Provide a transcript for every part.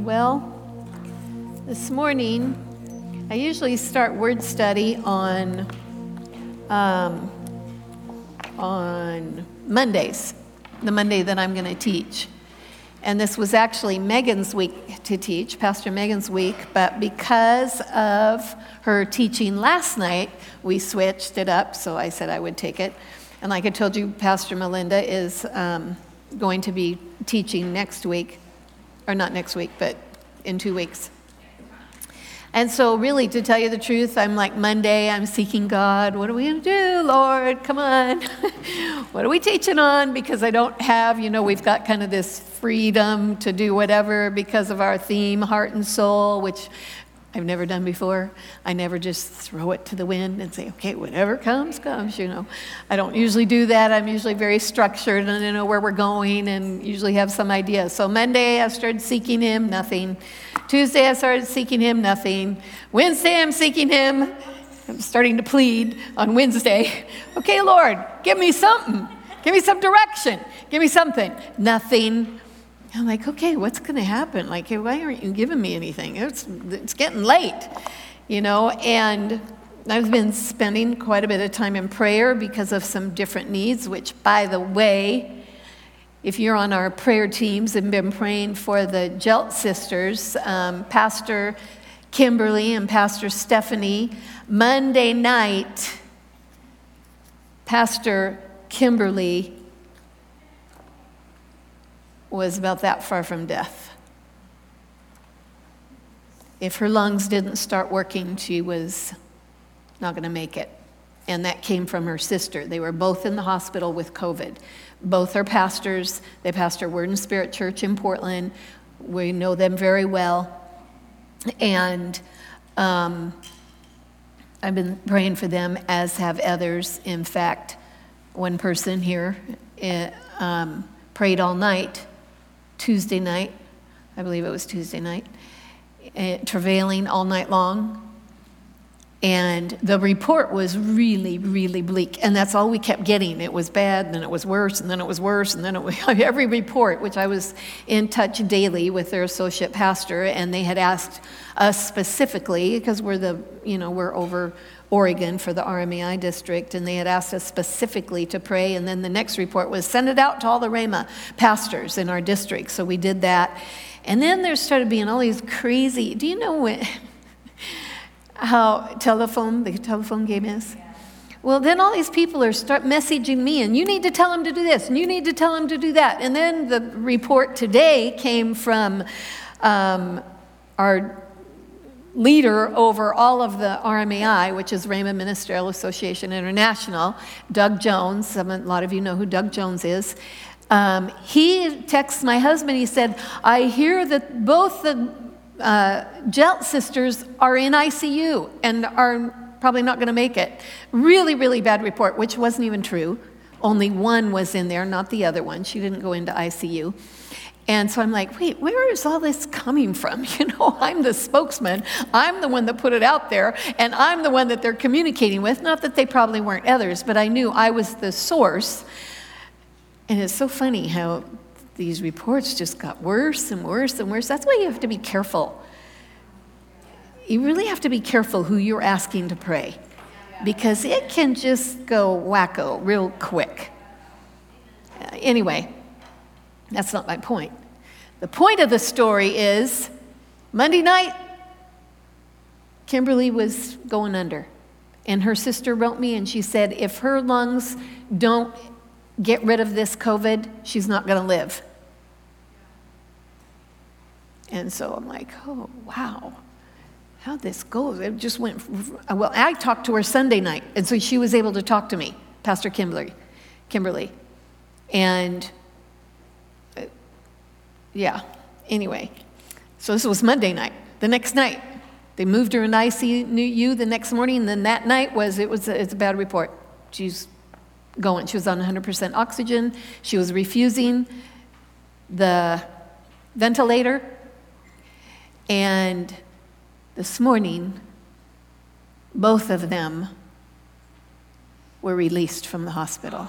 Well, this morning, I usually start word study on Mondays, the Monday that I'm going to teach. And this was actually Megan's week to teach, Pastor Megan's week, but because of her teaching last night, we switched it up, so I said I would take it. And like I told you, Pastor Melinda is going to be teaching next week, or not next week, but in 2 weeks. And so really, to tell you the truth, I'm like Monday, I'm seeking God. What are we going to do, Lord? Come on. What are we teaching on? Because I don't have, we've got kind of this freedom to do whatever because of our theme, heart and soul, which I've never done before. I never just throw it to the wind and say, okay, whatever comes, comes, I don't usually do that. I'm usually very structured and I know where we're going and usually have some idea. So Monday, I started seeking him, nothing. Tuesday, I started seeking him, nothing. Wednesday, I'm seeking him. I'm starting to plead on Wednesday. Okay, Lord, give me something. Give me some direction. Give me something. Nothing. I'm like, okay, what's going to happen? Like, hey, why aren't you giving me anything? It's getting late, and I've been spending quite a bit of time in prayer because of some different needs, which, by the way, if you're on our prayer teams and been praying for the Jelt sisters, Pastor Kimberly and Pastor Stephanie, Monday night, Pastor Kimberly was about that far from death. If her lungs didn't start working, she was not going to make it. And that came from her sister. They were both in the hospital with COVID. Both are pastors. They pastor Word and Spirit Church in Portland. We know them very well. And I've been praying for them, as have others. In fact, one person here prayed all night, Tuesday night, I believe it was Tuesday night, travailing all night long. And the report was really, really bleak. And that's all we kept getting. It was bad, and then it was worse, and then it was worse, and then it was every report, which I was in touch daily with their associate pastor, and they had asked us specifically, because we're over Oregon for the RMEI district, and they had asked us specifically to pray. And then the next report was send it out to all the Rhema pastors in our district. So we did that. And then there started being all these crazy, do you know how the telephone game is? Well, then all these people start messaging me, and you need to tell them to do this, and you need to tell them to do that. And then the report today came from our leader over all of the RMAI, which is Rhema Ministerial Association International, Doug Jones. A lot of you know who Doug Jones is. He texts my husband. He said, I hear that both the Jelt sisters are in ICU and are probably not going to make it. Really, really bad report, which wasn't even true. Only one was in there, not the other one. She didn't go into ICU. And so I'm like, wait, where is all this coming from? I'm the spokesman. I'm the one that put it out there, and I'm the one that they're communicating with. Not that they probably weren't others, but I knew I was the source. And it's so funny how these reports just got worse and worse and worse. That's why you have to be careful. You really have to be careful who you're asking to pray, because it can just go wacko real quick. Anyway, that's not my point. The point of the story is Monday night, Kimberly was going under. And her sister wrote me and she said, if her lungs don't get rid of this COVID, she's not going to live. And so I'm like, oh, wow. How this goes. It just went, well, I talked to her Sunday night. And so she was able to talk to me, Pastor Kimberly. And yeah, anyway, so this was Monday night. The next night, they moved her in ICU the next morning, and then that night it's a bad report. She's going. She was on 100% oxygen. She was refusing the ventilator. And this morning, both of them were released from the hospital.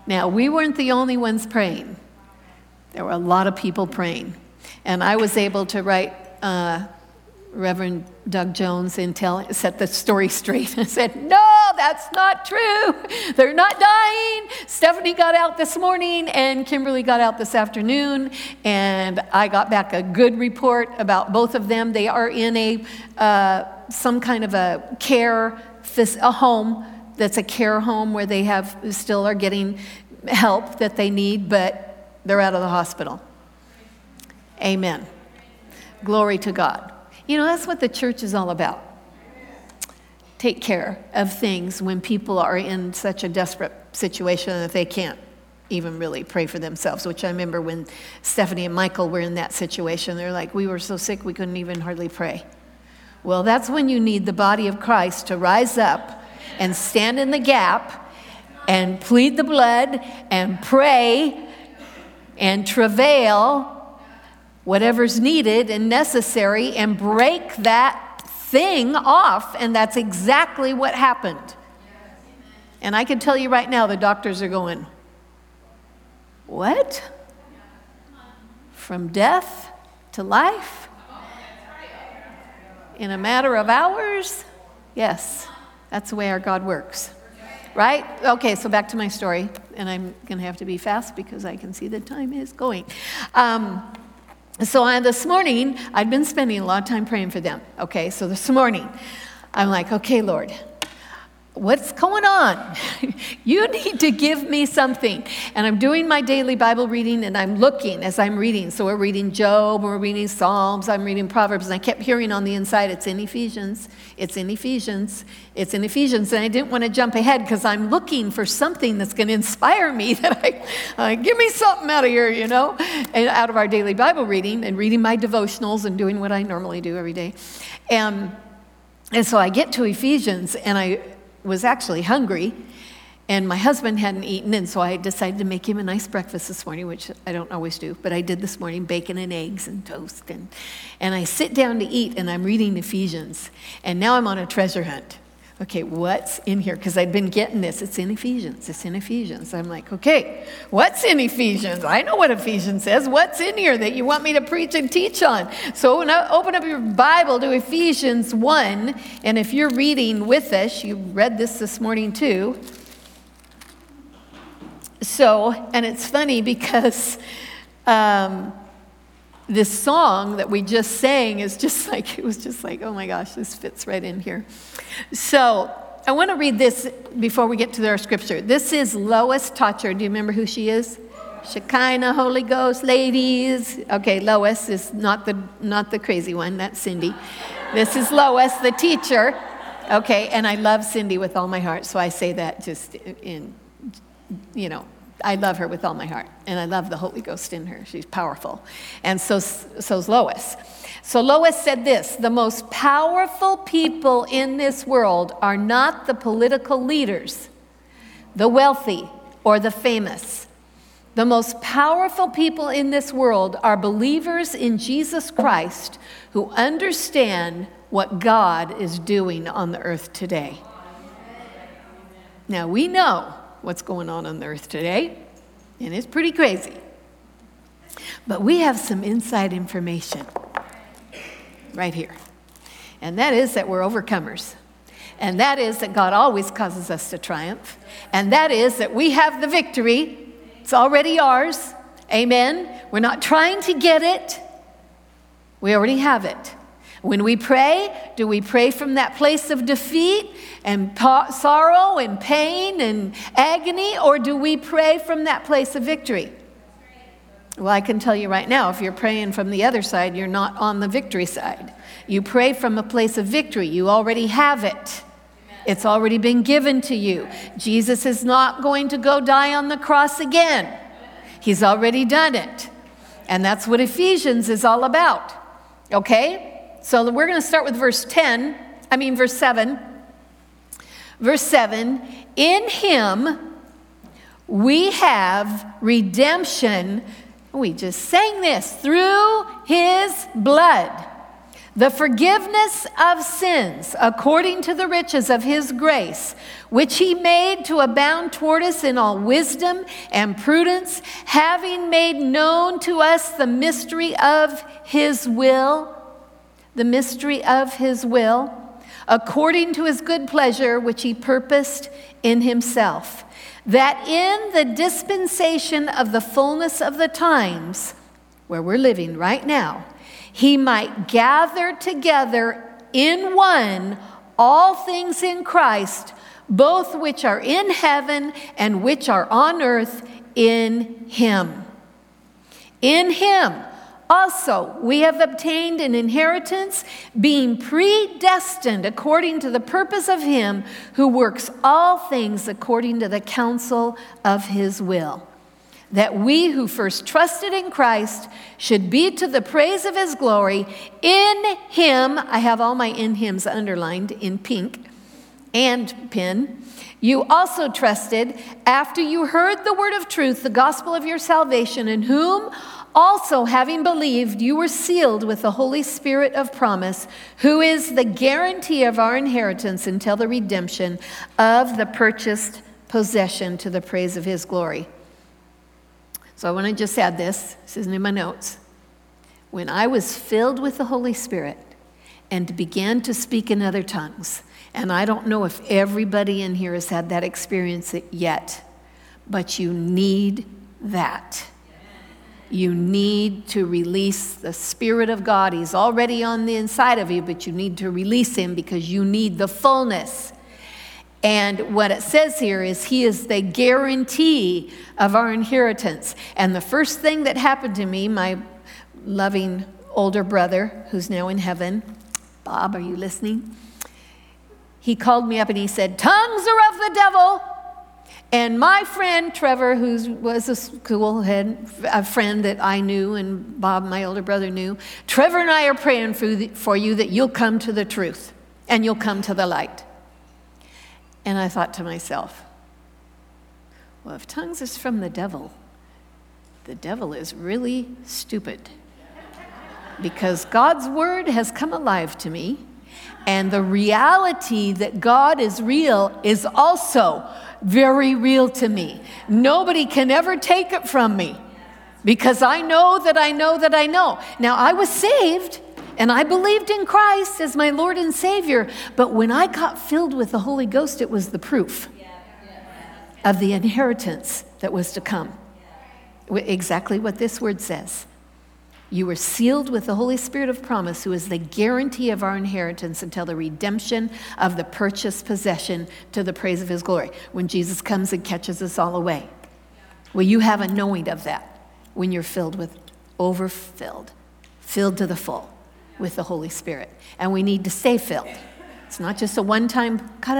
Now, we weren't the only ones praying. There were a lot of people praying. And I was able to write Reverend Doug Jones and set the story straight. I said, no, that's not true. They're not dying. Stephanie got out this morning and Kimberly got out this afternoon. And I got back a good report about both of them. They are in some kind of a home that's a care home where they still are getting help that they need, but they're out of the hospital. Amen. Glory to God. You know, that's what the church is all about. Take care of things when people are in such a desperate situation that they can't even really pray for themselves, which I remember when Stephanie and Michael were in that situation. They're like, we were so sick we couldn't even hardly pray. Well, that's when you need the body of Christ to rise up and stand in the gap and plead the blood and pray and travail whatever's needed and necessary and break that thing off. And that's exactly what happened. And I can tell you right now, the doctors are going, what? From death to life? In a matter of hours? Yes, that's the way our God works. Right? Okay, so back to my story. And I'm going to have to be fast because I can see the time is going. So this morning, I'd been spending a lot of time praying for them. Okay, so this morning, I'm like, okay, Lord, what's going on? You need to give me something. And I'm doing my daily Bible reading, and I'm looking as I'm reading. So we're reading Job, we're reading Psalms, I'm reading Proverbs, and I kept hearing on the inside, it's in Ephesians, it's in Ephesians, it's in Ephesians. And I didn't want to jump ahead because I'm looking for something that's going to inspire me that give me something out of here, you know, and out of our daily Bible reading and reading my devotionals and doing what I normally do every day. And so I get to Ephesians, and I was actually hungry, and my husband hadn't eaten, and so I decided to make him a nice breakfast this morning, which I don't always do, but I did this morning, bacon and eggs and toast, and I sit down to eat, and I'm reading Ephesians, and now I'm on a treasure hunt. Okay, what's in here? Because I'd been getting this. It's in Ephesians. It's in Ephesians. I'm like, okay, what's in Ephesians? I know what Ephesians says. What's in here that you want me to preach and teach on? So open up your Bible to Ephesians 1. And if you're reading with us, you read this morning too. So, and it's funny because this song that we just sang is just like, it was just like, oh my gosh, this fits right in here. So I want to read this before we get to our scripture. This is Lois Totcher. Do you remember who she is? Shekinah, Holy Ghost, ladies. Okay, Lois is not the crazy one. That's Cindy. This is Lois, the teacher. Okay, and I love Cindy with all my heart, so I say that just in, you know, I love her with all my heart, and I love the Holy Ghost in her. She's powerful. And so's Lois. So Lois said this: the most powerful people in this world are not the political leaders, the wealthy, or the famous. The most powerful people in this world are believers in Jesus Christ who understand what God is doing on the earth today. Now, we know what's going on the earth today, and it's pretty crazy. But we have some inside information right here. And that is that we're overcomers. And that is that God always causes us to triumph. And that is that we have the victory. It's already ours. Amen. We're not trying to get it. We already have it. When we pray, do we pray from that place of defeat and sorrow and pain and agony, or do we pray from that place of victory? Well, I can tell you right now, if you're praying from the other side, you're not on the victory side. You pray from a place of victory. You already have it. It's already been given to you. Jesus is not going to go die on the cross again. He's already done it. And that's what Ephesians is all about. Okay? So we're going to start with verse 7. Verse 7, in him we have redemption. We just sang this, through his blood, the forgiveness of sins according to the riches of his grace, which he made to abound toward us in all wisdom and prudence, having made known to us the mystery of his will, according to his good pleasure, which he purposed in himself, that in the dispensation of the fullness of the times, where we're living right now, he might gather together in one all things in Christ, both which are in heaven and which are on earth, in him. In him also we have obtained an inheritance, being predestined according to the purpose of him who works all things according to the counsel of his will, that we who first trusted in Christ should be to the praise of his glory. In him, I have all my in hims underlined in pink and pen, you also trusted after you heard the word of truth, the gospel of your salvation, in whom also, having believed, you were sealed with the Holy Spirit of promise, who is the guarantee of our inheritance until the redemption of the purchased possession, to the praise of his glory. So I want to just add this. This isn't in my notes. When I was filled with the Holy Spirit and began to speak in other tongues, and I don't know if everybody in here has had that experience yet, but you need that. You need to release the Spirit of God. He's already on the inside of you, but you need to release him because you need the fullness. And what it says here is he is the guarantee of our inheritance. And the first thing that happened to me, my loving older brother, who's now in heaven, Bob, are you listening? He called me up and he said, tongues are of the devil. And my friend Trevor, who was a school head, a friend that I knew and Bob, my older brother, knew, Trevor and I are praying for you that you'll come to the truth and you'll come to the light. And I thought to myself, well, if tongues is from the devil is really stupid. Because God's word has come alive to me, and the reality that God is real is also very real to me. Nobody can ever take it from me, because I know that I know that I know. Now, I was saved, and I believed in Christ as my Lord and Savior, but when I got filled with the Holy Ghost, it was the proof of the inheritance that was to come. Exactly what this word says. You were sealed with the Holy Spirit of promise, who is the guarantee of our inheritance until the redemption of the purchased possession, to the praise of his glory, when Jesus comes and catches us all away. Well, you have a knowing of that when you're filled to the full with the Holy Spirit. And we need to stay filled. It's not just a one-time,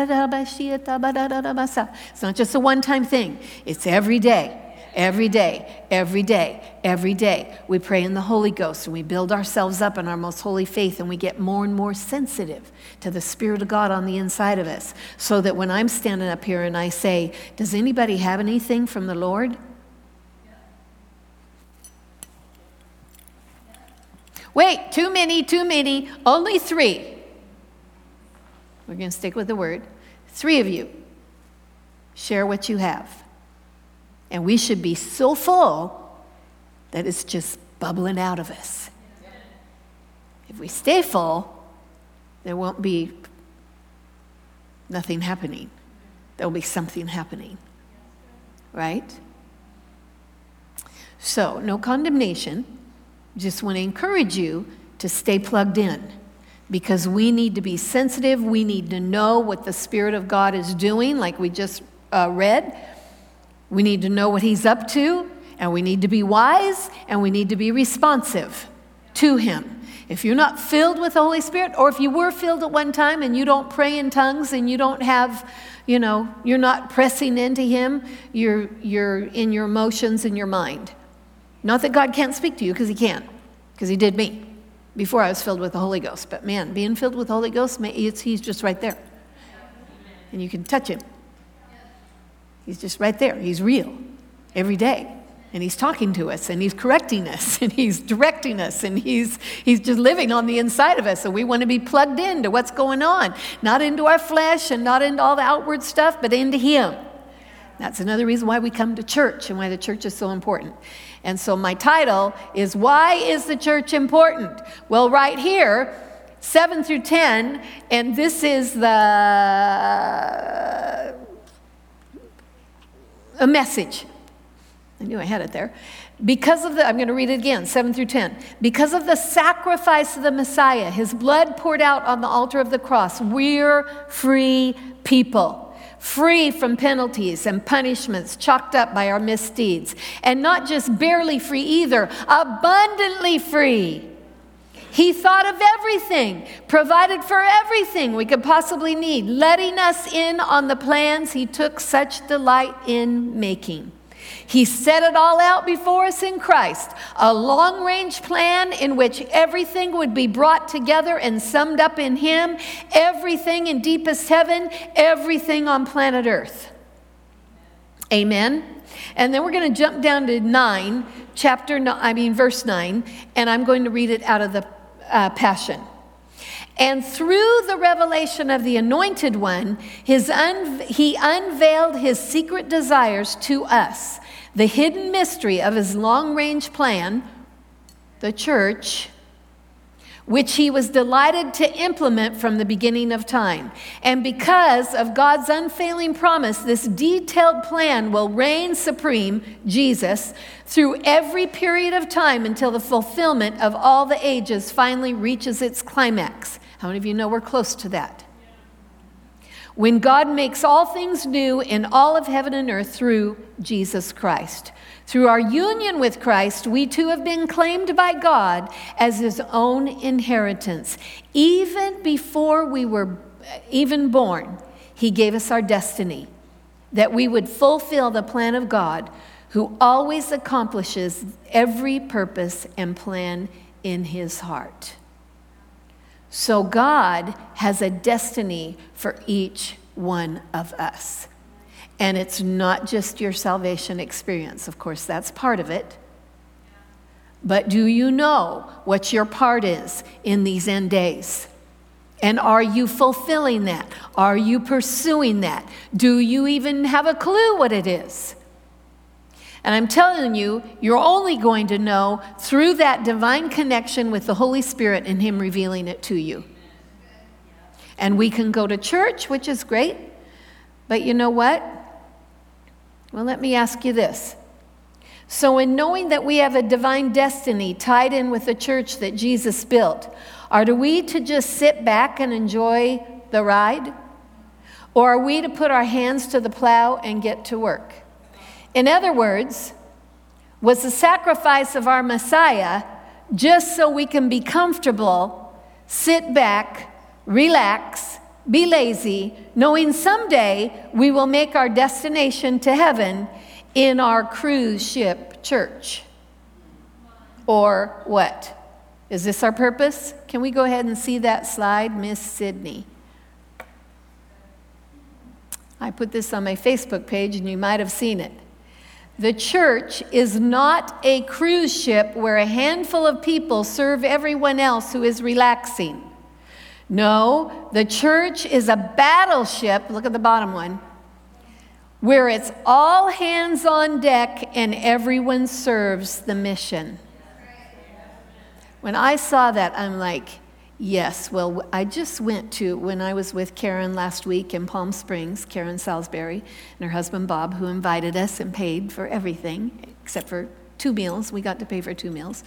it's not just a one-time thing. It's every day. Every day, every day, every day, we pray in the Holy Ghost and we build ourselves up in our most holy faith, and we get more and more sensitive to the Spirit of God on the inside of us, so that when I'm standing up here and I say, does anybody have anything from the Lord? Wait, too many, only 3. We're going to stick with the word. 3 of you share what you have. And we should be so full that it's just bubbling out of us. If we stay full, there won't be nothing happening. There'll be something happening. Right? So, no condemnation. Just want to encourage you to stay plugged in, because we need to be sensitive. We need to know what the Spirit of God is doing, like we just read. We need to know what he's up to, and we need to be wise, and we need to be responsive to him. If you're not filled with the Holy Spirit, or if you were filled at one time and you don't pray in tongues and you don't have, you're not pressing into him, you're in your emotions and your mind. Not that God can't speak to you, because he can, because he did me before I was filled with the Holy Ghost. But man, being filled with the Holy Ghost, he's just right there. And you can touch him. He's just right there. He's real every day. and he's talking to us, and he's correcting us, and he's directing us, and he's just living on the inside of us. So we want to be plugged into what's going on, not into our flesh and not into all the outward stuff, but into him. That's another reason why we come to church and why the church is so important. And so my title is, Why is the Church Important? Well, right here, 7 through 10, and this is a message. I knew I had it there. I'm going to read it again, 7 through 10. Because of the sacrifice of the Messiah, his blood poured out on the altar of the cross, we're free people. Free from penalties and punishments chalked up by our misdeeds. And not just barely free either, abundantly free. He thought of everything, provided for everything we could possibly need, letting us in on the plans he took such delight in making. He set it all out before us in Christ, a long-range plan in which everything would be brought together and summed up in him, everything in deepest heaven, everything on planet Earth. Amen? And then we're going to jump down to verse 9, and I'm going to read it out of the Passion. And through the revelation of the Anointed One, he unveiled his secret desires to us, the hidden mystery of his long-range plan, the church, which he was delighted to implement from the beginning of time. And because of God's unfailing promise, this detailed plan will reign supreme, Jesus, through every period of time until the fulfillment of all the ages finally reaches its climax. How many of you know we're close to that? When God makes all things new in all of heaven and earth through Jesus Christ. Through our union with Christ, we too have been claimed by God as his own inheritance. Even before we were even born, he gave us our destiny, that we would fulfill the plan of God, who always accomplishes every purpose and plan in his heart. So God has a destiny for each one of us. And it's not just your salvation experience. Of course, that's part of it. But do you know what your part is in these end days? And are you fulfilling that? Are you pursuing that? Do you even have a clue what it is? And I'm telling you, you're only going to know through that divine connection with the Holy Spirit and him revealing it to you. And we can go to church, which is great. But you know what? Well, let me ask you this. So in knowing that we have a divine destiny tied in with the church that Jesus built, are we to just sit back and enjoy the ride? Or are we to put our hands to the plow and get to work? In other words, was the sacrifice of our Messiah just so we can be comfortable, sit back, relax, be lazy, knowing someday we will make our destination to heaven in our cruise ship church? Or what? Is this our purpose? Can we go ahead and see that slide, Miss Sydney? I put this on my Facebook page and you might have seen it. The church is not a cruise ship where a handful of people serve everyone else who is relaxing. No, the church is a battleship, look at the bottom one, where it's all hands on deck and everyone serves the mission. When I saw that, I'm like, yes. Well, I just went to, when I was with Karen last week in Palm Springs, Karen Salisbury and her husband Bob, who invited us and paid for everything except for 2 meals. We got to pay for 2 meals.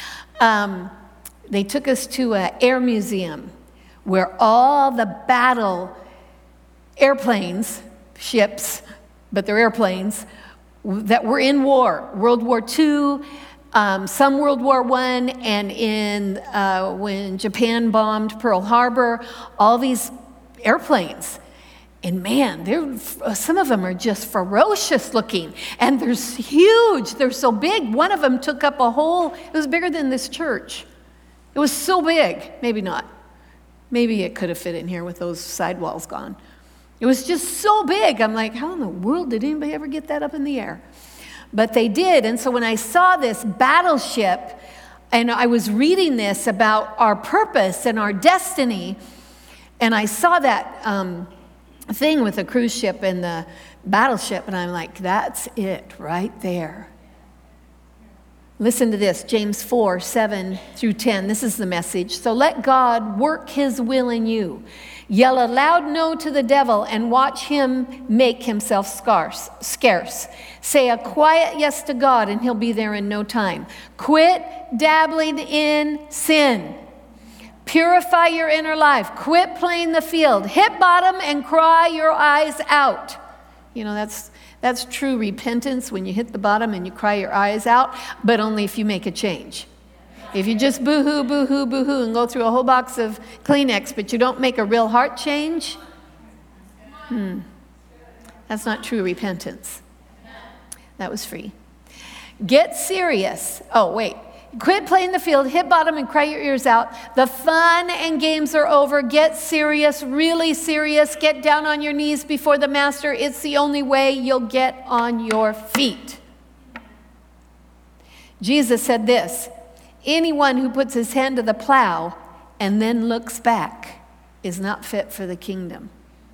They took us to an air museum where all the battle airplanes, ships, but they're airplanes, that were in war, World War II, some World War I, and when Japan bombed Pearl Harbor, all these airplanes. And man, some of them are just ferocious looking, and they're huge, they're so big. One of them took up it was bigger than this church. It was so big, maybe not. Maybe it could have fit in here with those sidewalls gone. It was just so big. I'm like, how in the world did anybody ever get that up in the air? But they did. And so when I saw this battleship, and I was reading this about our purpose and our destiny, and I saw that thing with the cruise ship and the battleship, and I'm like, that's it right there. Listen to this, James 4, 7 through 10. This is the message. So let God work his will in you. Yell a loud no to the devil and watch him make himself scarce. Say a quiet yes to God and he'll be there in no time. Quit dabbling in sin. Purify your inner life. Quit playing the field. Hit bottom and cry your eyes out. You know, that's true repentance, when you hit the bottom and you cry your eyes out, but only if you make a change. If you just boo-hoo, boo-hoo, boo-hoo, and go through a whole box of Kleenex, but you don't make a real heart change, that's not true repentance. That was free. Get serious. Oh, wait. Quit playing the field, hit bottom, and cry your ears out. The fun and games are over. Get serious, really serious. Get down on your knees before the master. It's the only way you'll get on your feet. Jesus said this, anyone who puts his hand to the plow and then looks back is not fit for the kingdom.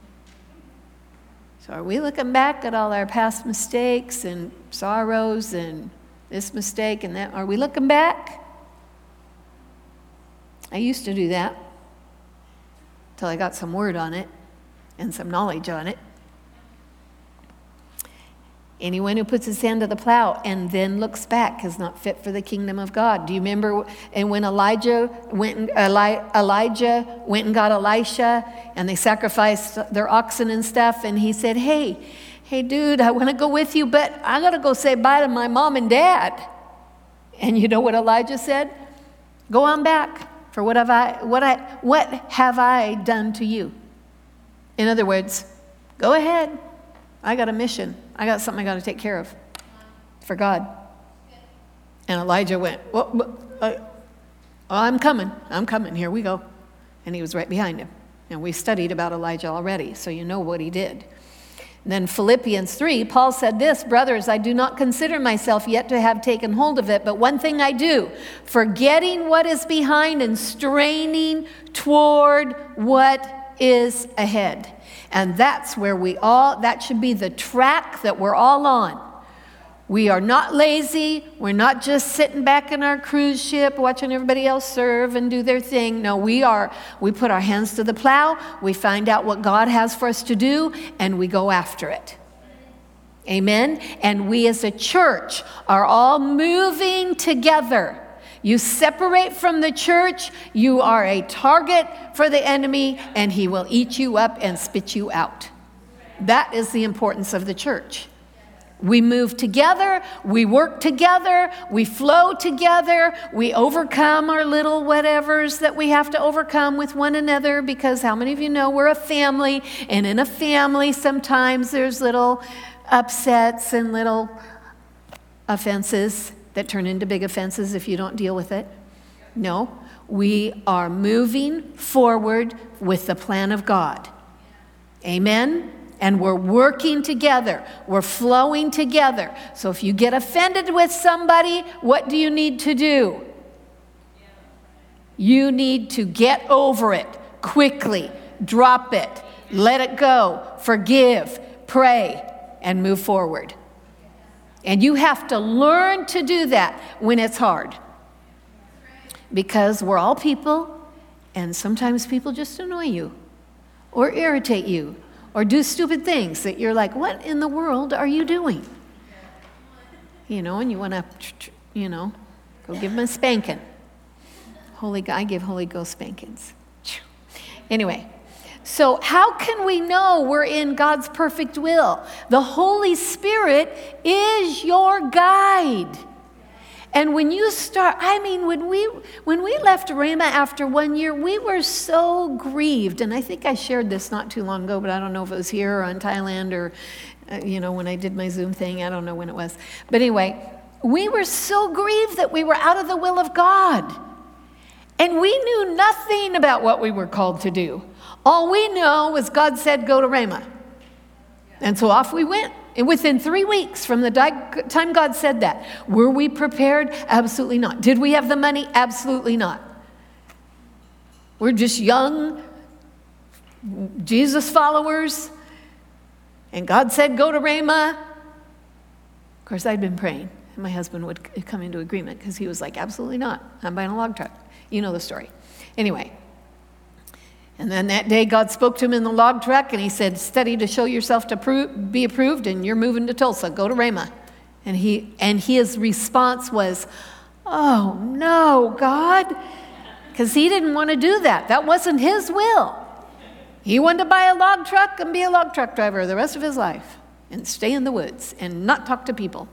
So are we looking back at all our past mistakes and sorrows and this mistake and that? Are we looking back? I used to do that until I got some word on it and some knowledge on it. Anyone who puts his hand to the plow and then looks back is not fit for the kingdom of God. Do you remember when Elijah went and got Elisha, and they sacrificed their oxen and stuff, and he said, hey dude, I want to go with you, but I got to go say bye to my mom and dad. And you know what Elijah said? Go on back, for what have I done to you? In other words, go ahead. I got a mission. I got something I got to take care of for God. And Elijah went, I'm coming. Here we go. And he was right behind him. And we studied about Elijah already, so you know what he did. And then Philippians 3, Paul said this, brothers, I do not consider myself yet to have taken hold of it, but one thing I do, forgetting what is behind and straining toward what is ahead. And that's where that should be the track that we're all on. We are not lazy. We're not just sitting back in our cruise ship watching everybody else serve and do their thing. No, we put our hands to the plow. We find out what God has for us to do, and we go after it. Amen? And we as a church are all moving together. You separate from the church, you are a target for the enemy, and he will eat you up and spit you out. That is the importance of the church. We move together, we work together, we flow together, we overcome our little whatevers that we have to overcome with one another, because how many of you know we're a family, and in a family sometimes there's little upsets and little offenses that turn into big offenses if you don't deal with it. No, we are moving forward with the plan of God. Amen? And we're working together. We're flowing together. So if you get offended with somebody, what do you need to do? You need to get over it quickly. Drop it. Let it go. Forgive. Pray. And move forward. And you have to learn to do that when it's hard. Because we're all people, and sometimes people just annoy you or irritate you or do stupid things that you're like, what in the world are you doing? You know, and you want to, go give them a spanking. I give Holy Ghost spankings. Anyway. So how can we know we're in God's perfect will? The Holy Spirit is your guide. And when you start, when we left Rhema after 1 year, we were so grieved. And I think I shared this not too long ago, but I don't know if it was here or in Thailand or, when I did my Zoom thing. I don't know when it was. But anyway, we were so grieved that we were out of the will of God. And we knew nothing about what we were called to do. All we know was God said, go to Rhema. And so off we went. And within 3 weeks from the time God said that, were we prepared? Absolutely not. Did we have the money? Absolutely not. We're just young Jesus followers. And God said, go to Ramah. Of course, I'd been praying. And my husband would come into agreement because he was like, absolutely not. I'm buying a log truck. You know the story. Anyway. And then that day, God spoke to him in the log truck, and he said, study to show yourself to be approved, and you're moving to Tulsa. Go to Ramah. And his response was, oh, no, God. Because he didn't want to do that. That wasn't his will. He wanted to buy a log truck and be a log truck driver the rest of his life and stay in the woods and not talk to people.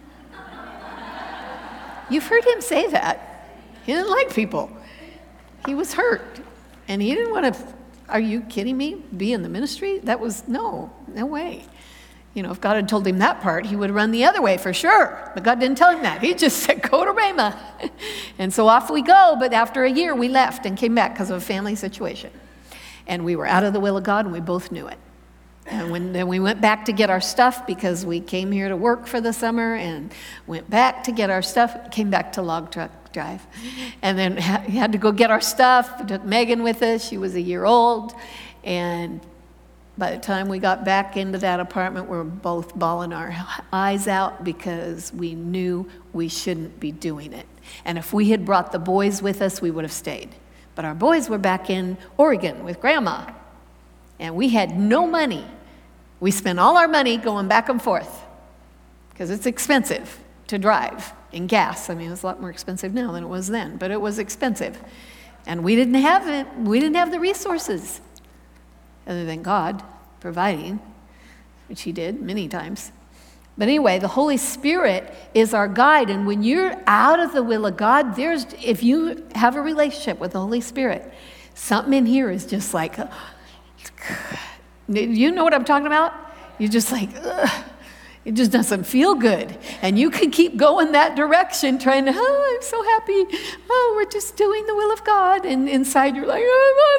You've heard him say that. He didn't like people. He was hurt. And he didn't want to, are you kidding me? Be in the ministry? That was, no way. You know, if God had told him that part, he would have run the other way for sure. But God didn't tell him that. He just said, go to Ramah. And so off we go. But after a year, we left and came back because of a family situation. And we were out of the will of God, and we both knew it. And then we went back to get our stuff because we came here to work for the summer and went back to get our stuff, came back to log truck drive. And then had to go get our stuff. We took Megan with us. She was a year old. And by the time we got back into that apartment, we were both bawling our eyes out because we knew we shouldn't be doing it. And if we had brought the boys with us, we would have stayed. But our boys were back in Oregon with Grandma. And we had no money. We spent all our money going back and forth because it's expensive to drive in gas. I mean, it's a lot more expensive now than it was then, but it was expensive. And we didn't have it. We didn't have the resources other than God providing, which he did many times. But anyway, the Holy Spirit is our guide. And when you're out of the will of God, if you have a relationship with the Holy Spirit, something in here is just like, you know what I'm talking about? You're just like, ugh. It just doesn't feel good. And you can keep going that direction, trying to, oh, I'm so happy. Oh, we're just doing the will of God. And inside you're like,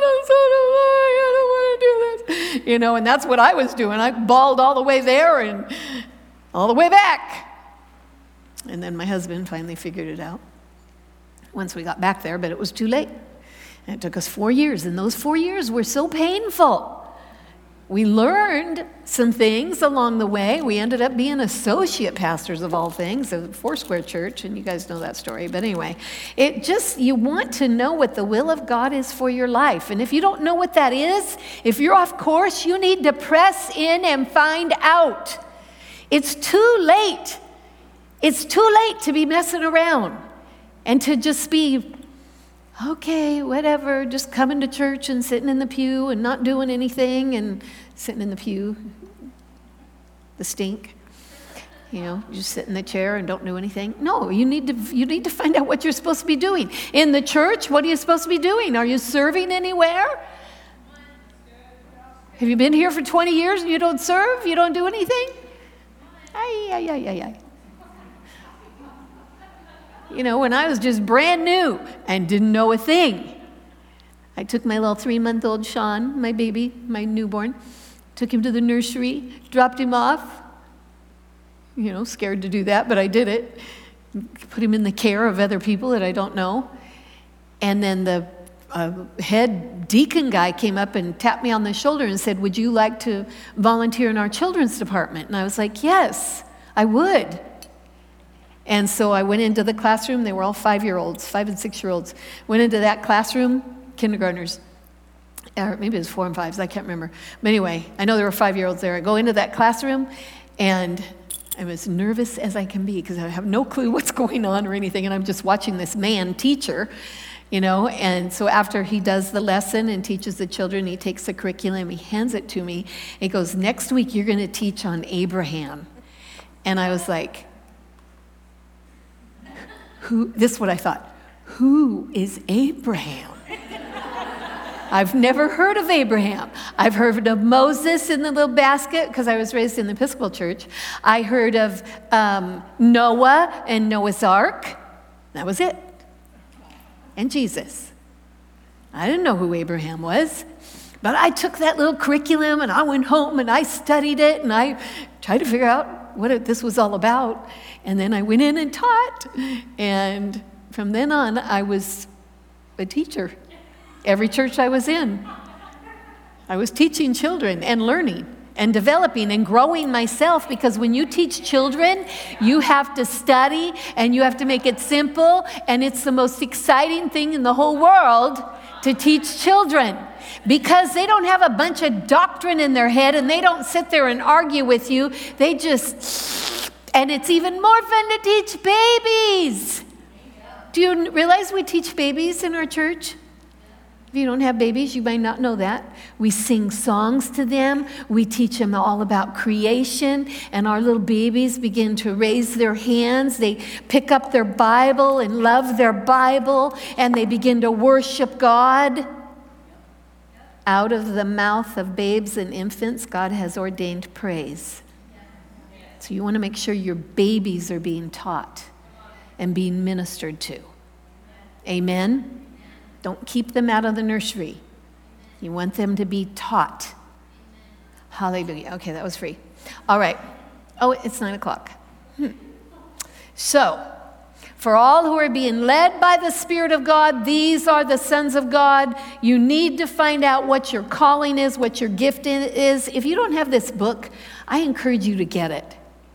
I don't want to do this. You know, and that's what I was doing. I bawled all the way there and all the way back. And then my husband finally figured it out once we got back there, but it was too late. And it took us 4 years. And those 4 years were so painful. We learned some things along the way. We ended up being associate pastors of all things of Foursquare Church, and you guys know that story. But anyway, you want to know what the will of God is for your life. And if you don't know what that is, if you're off course, you need to press in and find out. It's too late. It's too late to be messing around and to just be, okay, whatever, just coming to church and sitting in the pew and not doing anything and sitting in the pew, the stink, you know, just sit in the chair and don't do anything. No, you need to find out what you're supposed to be doing. In the church, what are you supposed to be doing? Are you serving anywhere? Have you been here for 20 years and you don't serve? You don't do anything? Ay. You know, when I was just brand new and didn't know a thing, I took my little 3-month-old Sean, my baby, my newborn, took him to the nursery, dropped him off. You know, scared to do that, but I did it. Put him in the care of other people that I don't know. And then the head deacon guy came up and tapped me on the shoulder and said, would you like to volunteer in our children's department? And I was like, yes, I would. And so I went into the classroom. They were all 5-year-olds, 5 and 6-year-olds. Went into that classroom, kindergartners, or maybe it was 4 and 5s, I can't remember. But anyway, I know there were 5-year-olds there. I go into that classroom, and I'm as nervous as I can be because I have no clue what's going on or anything, and I'm just watching this man teacher, you know. And so after he does the lesson and teaches the children, he takes the curriculum, he hands it to me. He goes, next week you're going to teach on Abraham. And I was like, this is what I thought. Who is Abraham? I've never heard of Abraham. I've heard of Moses in the little basket because I was raised in the Episcopal Church. I heard of Noah and Noah's Ark. That was it. And Jesus. I didn't know who Abraham was. But I took that little curriculum and I went home and I studied it and I tried to figure out what this was all about. And then I went in and taught. And from then on, I was a teacher. Every church I was in, I was teaching children and learning and developing and growing myself, because when you teach children, you have to study and you have to make it simple, and it's the most exciting thing in the whole world to teach children, because they don't have a bunch of doctrine in their head and they don't sit there and argue with you. They just, and it's even more fun to teach babies. Do you realize we teach babies in our church? If you don't have babies, you might not know that. We sing songs to them. We teach them all about creation. And our little babies begin to raise their hands. They pick up their Bible and love their Bible. And they begin to worship God. Out of the mouth of babes and infants, God has ordained praise. So you want to make sure your babies are being taught and being ministered to. Amen? Don't keep them out of the nursery. You want them to be taught. Hallelujah. Okay, that was free. All right. Oh, it's 9:00. So, for all who are being led by the Spirit of God, these are the sons of God. You need to find out what your calling is, what your gift is. If you don't have this book, I encourage you to get it.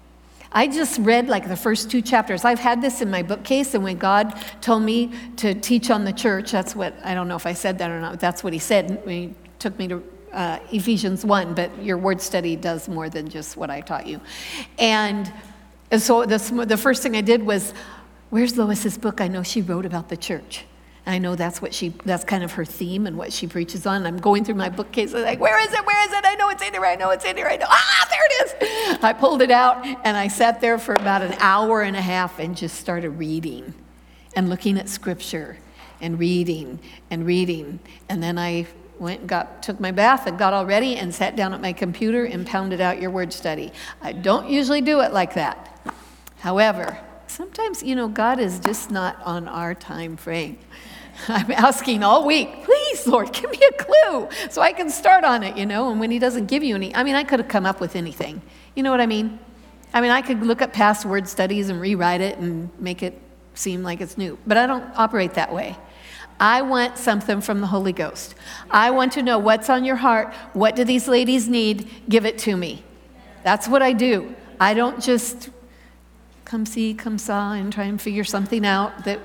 I just read like the first 2 chapters. I've had this in my bookcase, and when God told me to teach on the church, that's what, I don't know if I said that or not, but that's what he said when he took me to Ephesians 1, but your word study does more than just what I taught you. And so the first thing I did was, where's Lois's book? I know she wrote about the church. I know that's kind of her theme and what she preaches on. I'm going through my bookcase. I'm like, where is it? Where is it? I know it's in here. I know it's in here. I know. Ah, there it is. I pulled it out, and I sat there for about an hour and a half and just started reading and looking at scripture and reading and reading. And then I went and took my bath and got all ready and sat down at my computer and pounded out your word study. I don't usually do it like that. However, sometimes, God is just not on our time frame. I'm asking all week, please, Lord, give me a clue so I can start on it, and when he doesn't give you any, I could have come up with anything. You know what I mean? I could look at past word studies and rewrite it and make it seem like it's new, but I don't operate that way. I want something from the Holy Ghost. I want to know what's on your heart. What do these ladies need? Give it to me. That's what I do. I don't just come see, come saw, and try and figure something out that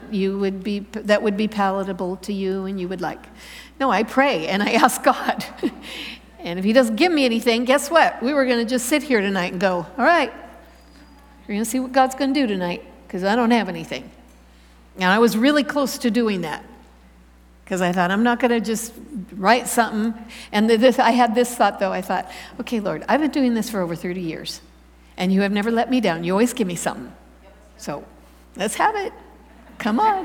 would be palatable to you and you would like. No, I pray and I ask God. And if he doesn't give me anything, guess what? We were going to just sit here tonight and go, all right, we're going to see what God's going to do tonight, because I don't have anything. And I was really close to doing that, because I thought, I'm not going to just write something. And I had this thought, though. I thought, okay, Lord, I've been doing this for over 30 years. And you have never let me down. You always give me something. So let's have it. Come on.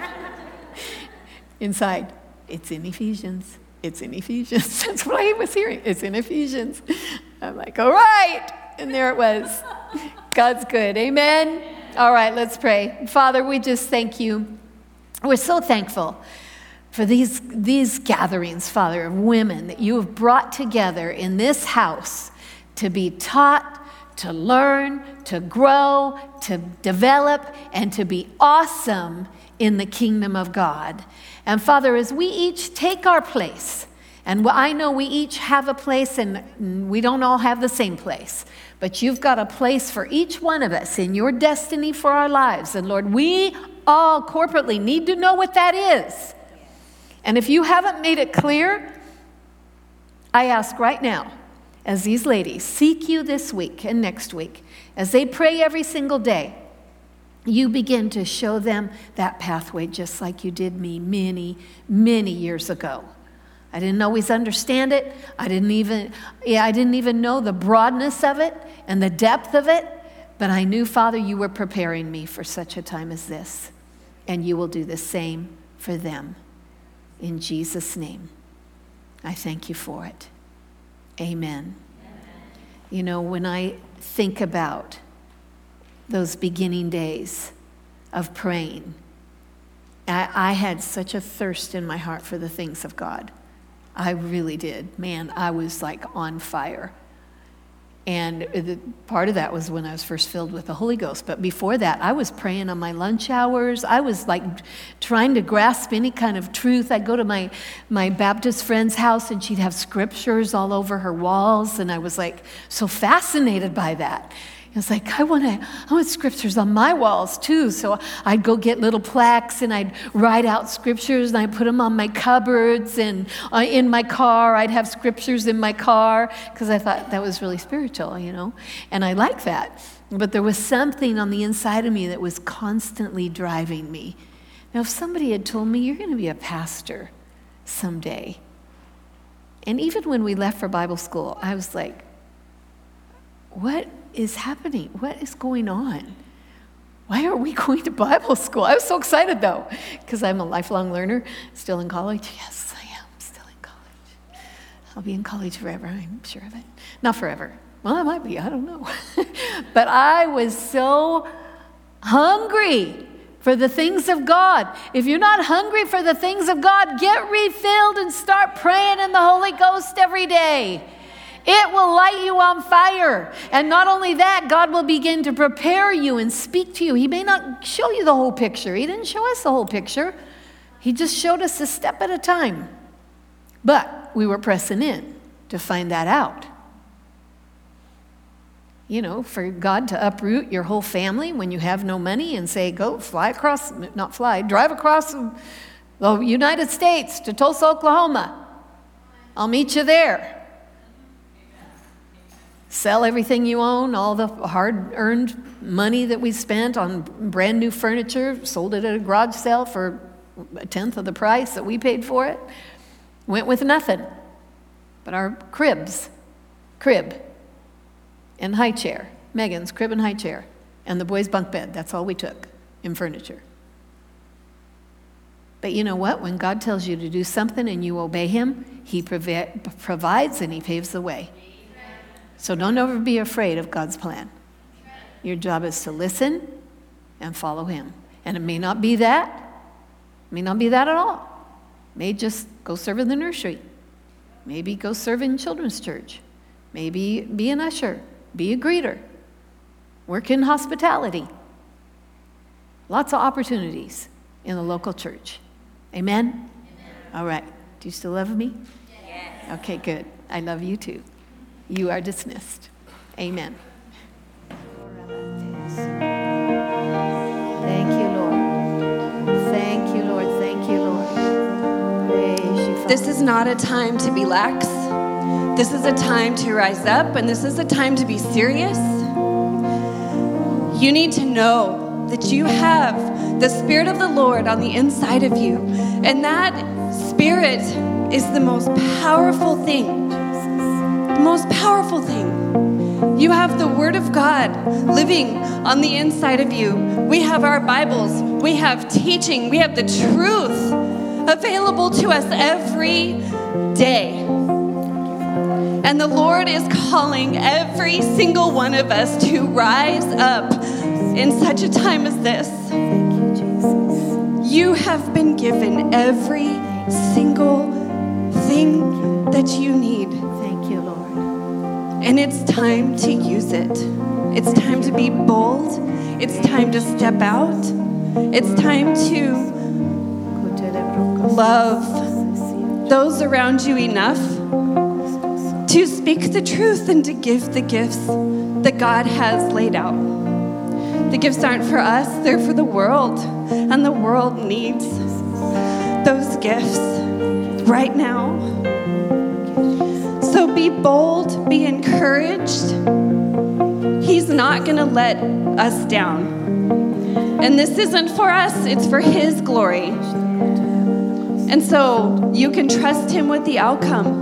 Inside, it's in Ephesians. It's in Ephesians. That's what I was hearing. It's in Ephesians. I'm like, all right. And there it was. God's good. Amen. All right, let's pray. Father, we just thank you. We're so thankful for these gatherings, Father, of women that you have brought together in this house to be taught, to learn, to grow, to develop, and to be awesome in the kingdom of God. And Father, as we each take our place, and I know we each have a place, and we don't all have the same place, but you've got a place for each one of us in your destiny for our lives. And Lord, we all corporately need to know what that is. And if you haven't made it clear, I ask right now, as these ladies seek you this week and next week, as they pray every single day, you begin to show them that pathway just like you did me many, many years ago. I didn't always understand it. I didn't even know the broadness of it and the depth of it, but I knew, Father, you were preparing me for such a time as this, and you will do the same for them. In Jesus' name, I thank you for it. Amen. When I think about those beginning days of praying, I had such a thirst in my heart for the things of God. I really did. Man, I was like on fire. And part of that was when I was first filled with the Holy Ghost. But before that, I was praying on my lunch hours. I was like trying to grasp any kind of truth. I'd go to my Baptist friend's house and she'd have scriptures all over her walls. And I was like so fascinated by that. It was like, I want scriptures on my walls too. So I'd go get little plaques and I'd write out scriptures and I'd put them on my cupboards, and in my car, I'd have scriptures in my car because I thought that was really spiritual, you know, and I like that. But there was something on the inside of me that was constantly driving me. Now, if somebody had told me, you're going to be a pastor someday, and even when we left for Bible school, I was like, what is happening? What is going on? Why are we going to Bible school? I was so excited though, because I'm a lifelong learner, still in college. Yes, I am still in college. I'll be in college forever, I'm sure of it. Not forever. Well, I might be, I don't know. But I was so hungry for the things of God. If you're not hungry for the things of God, get refilled and start praying in the Holy Ghost every day. It will light you on fire. And not only that, God will begin to prepare you and speak to you. He may not show you the whole picture. He didn't show us the whole picture. He just showed us a step at a time. But we were pressing in to find that out. You know, for God to uproot your whole family when you have no money and say, go drive across the United States to Tulsa, Oklahoma. I'll meet you there. Sell everything you own, all the hard-earned money that we spent on brand new furniture, sold it at a garage sale for 1/10 of the price that we paid for it. Went with nothing but our crib and high chair, Megan's crib and high chair, and the boys' bunk bed. That's all we took in furniture. But you know what? When God tells you to do something and you obey him, he provides and he paves the way. So don't ever be afraid of God's plan. Your job is to listen and follow him. And it may not be that. It may not be that at all. It may just go serve in the nursery. Maybe go serve in children's church. Maybe be an usher. Be a greeter. Work in hospitality. Lots of opportunities in the local church. Amen? Amen. All right. Do you still love me? Yes. Okay, good. I love you too. You are dismissed. Amen. Thank you, Lord. Thank you, Lord. Thank you, Lord. Praise you, Father. This is not a time to be lax. This is a time to rise up, and this is a time to be serious. You need to know that you have the Spirit of the Lord on the inside of you, and that Spirit is the most powerful thing. The most powerful thing. You have the Word of God living on the inside of you. We have our Bibles. We have teaching. We have the truth available to us every day. And the Lord is calling every single one of us to rise up in such a time as this. Thank you, Jesus. You have been given every single thing that you need. Thank you, Lord. And it's time to use it. It's time to be bold. It's time to step out. It's time to love those around you enough to speak the truth and to give the gifts that God has laid out. The gifts aren't for us, they're for the world. And the world needs those gifts right now. So be bold, be encouraged. He's not going to let us down. And this isn't for us, it's for His glory. And so you can trust Him with the outcome.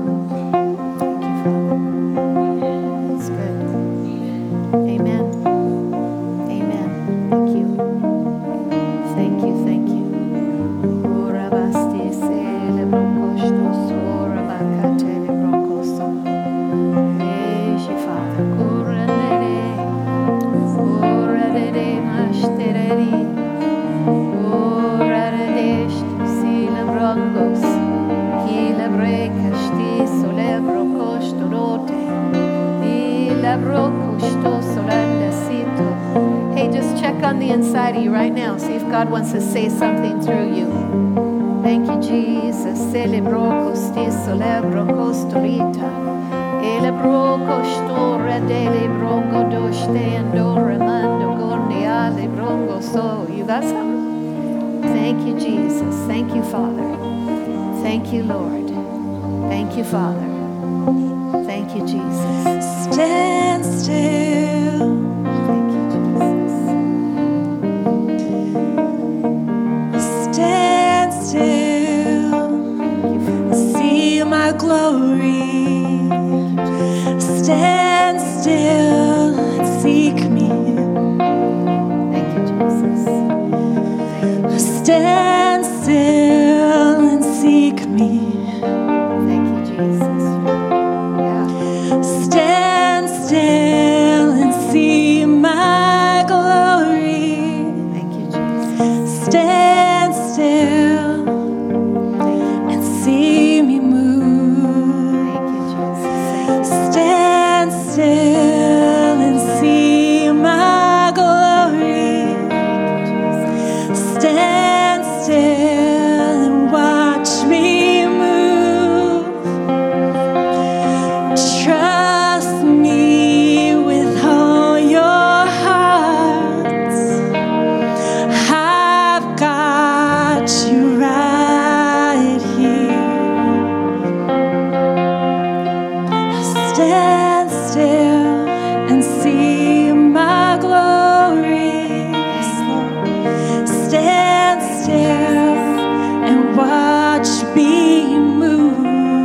That's good. Amen. Amen. Thank you. Thank you. Thank you. Praise you, Father. Sila brongos, kila brekas, check on the inside of you right now. See if God wants to say something through you. Thank you, Jesus. Celebro costiso, lebro costorita. Elebro costore dele brongo doste andore mando gorniale brongo so. You got something? Thank you, Jesus. Thank you, Father. Thank you, Lord. Thank you, Father. Thank you, Jesus. Stand still. Thank you, Jesus. Stand still. See my glory. Stand still and seek me. Thank you, Jesus. Thank you, Stand still and seek me. thank you, Jesus. Yeah. Stand still and see my glory. Thank you, Jesus. Stand still and see me move. Thank you, Jesus. Thank you. Stand still and see my glory. Stand still and watch me move. Trust me with all your heart. I've got you right here. Stand still and see my glory. Stand still and watch me move.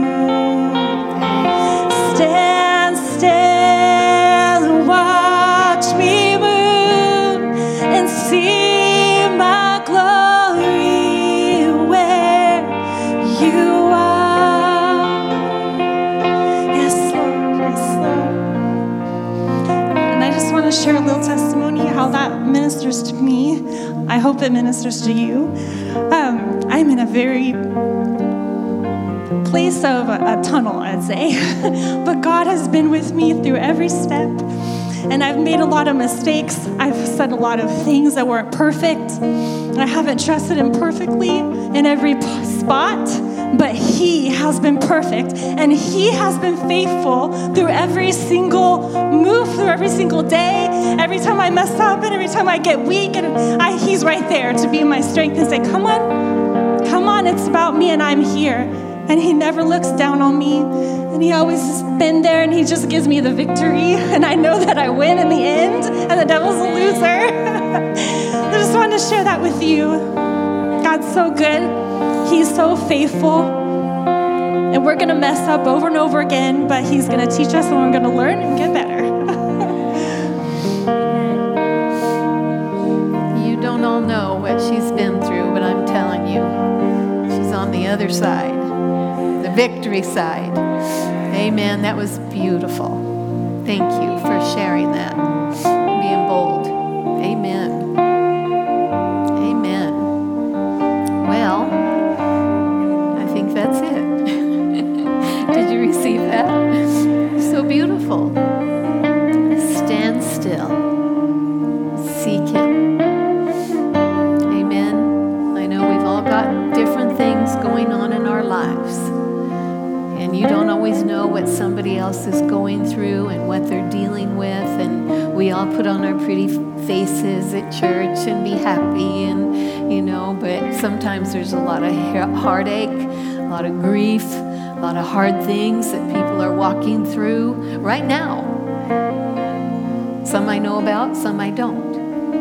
Stand still and watch me move and see my glory where you are. Yes, Lord. Yes, Lord. And I just want to share a little testimony how that ministers to me. I hope it ministers to you. I'm in a very place of a tunnel, I'd say. But God has been with me through every step. And I've made a lot of mistakes. I've said a lot of things that weren't perfect. I haven't trusted Him perfectly in every spot. But He has been perfect. And He has been faithful through every single move, through every single day. Every time I mess up and every time I get weak, and He's right there to be my strength and say, come on, it's about me and I'm here. And He never looks down on me. And He always has been there and He just gives me the victory. And I know that I win in the end and the devil's a loser. I just wanted to share that with you. God's so good. He's so faithful. And we're going to mess up over and over again, but He's going to teach us and we're going to learn and get better. You don't all know what she's been through, but I'm telling you, she's on the other side, the victory side. Amen. That was beautiful. Thank you for sharing that, being bold. Amen. Amen. Well, I think that's it. Did you receive that? So beautiful. Stand still. Seek Him. Amen. I know we've all got different things going on in our lives. And you don't always know what somebody else is going through and what they're dealing with. And we all put on our pretty faces at church and be happy and, but sometimes there's a lot of heartache, a lot of grief, a lot of hard things that people are walking through right now. Some I know about, some I don't.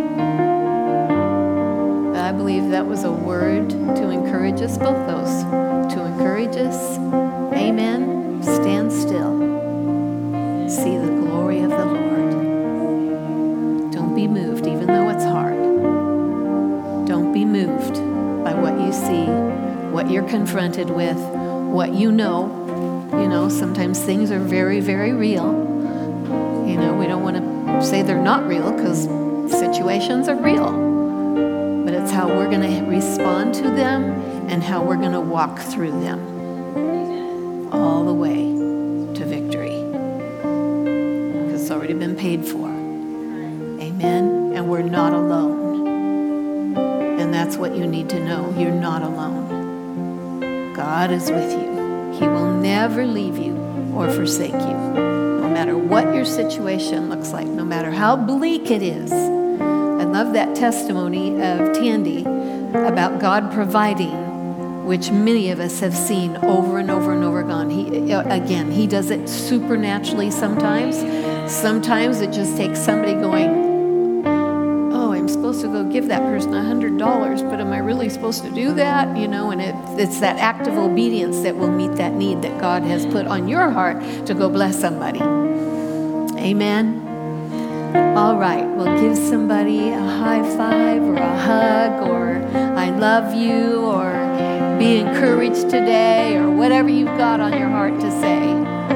But I believe that was a word to encourage us, both those, to encourage us. Amen. Stand still. See the glory of the Lord. Don't be moved, even though it's hard. Don't be moved by what you see, what you're confronted with, what you know. Sometimes things are very, very real. We don't want to say they're not real because situations are real. But it's how we're going to respond to them and how we're going to walk through them all the way to victory. Because it's already been paid for. Amen. And we're not alone. And that's what you need to know. You're not alone. God is with you. He will never leave you or forsake you. No matter what your situation looks like, no matter how bleak it is. I love that testimony of Tandy about God providing, which many of us have seen over and over and over again. He does it supernaturally sometimes. Sometimes it just takes somebody going, oh, I'm supposed to go give that person $100, but am I really supposed to do that? And it's that act of obedience that will meet that need that God has put on your heart to go bless somebody. Amen. All right, well, give somebody a high five or a hug or I love you or be encouraged today or whatever you've got on your heart to say.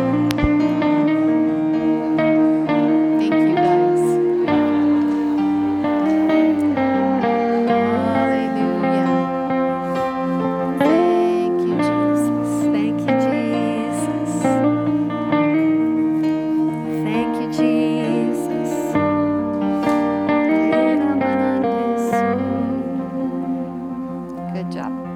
Thank you, guys. Hallelujah. Thank you, Jesus. Thank you, Jesus. Thank you, Jesus. Good job.